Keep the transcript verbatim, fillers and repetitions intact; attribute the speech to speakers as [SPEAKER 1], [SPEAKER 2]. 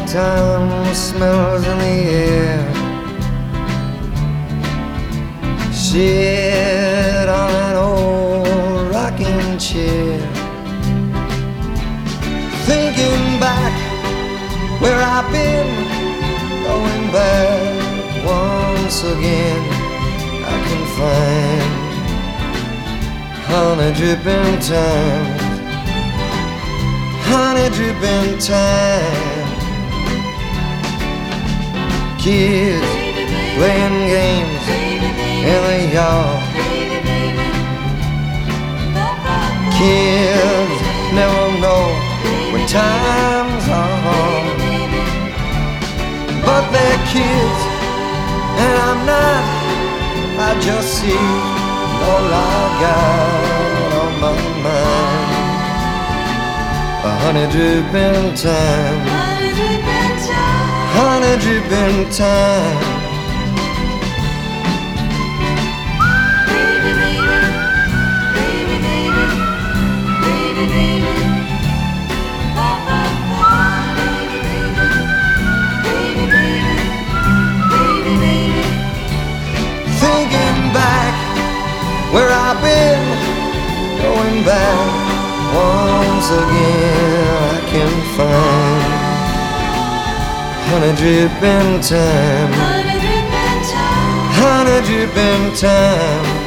[SPEAKER 1] Time smells in the air. Sit on an old rocking chair, thinking back where I've been, going back once again. I can find honey dripping time, honey dripping time. Kids playing games in the yard. Kids never know when times are hard, but they're kids and I'm not. I just see all I got on my mind. A honey dripping time, honey dripping time.
[SPEAKER 2] Baby, baby, baby, baby, baby, baby, ba ba ba. Baby, baby, baby, baby, baby.
[SPEAKER 1] Thinking back where I've been, going back once again. I can find honey dripping time,
[SPEAKER 2] Honey dripping time.
[SPEAKER 1] honey dripping time.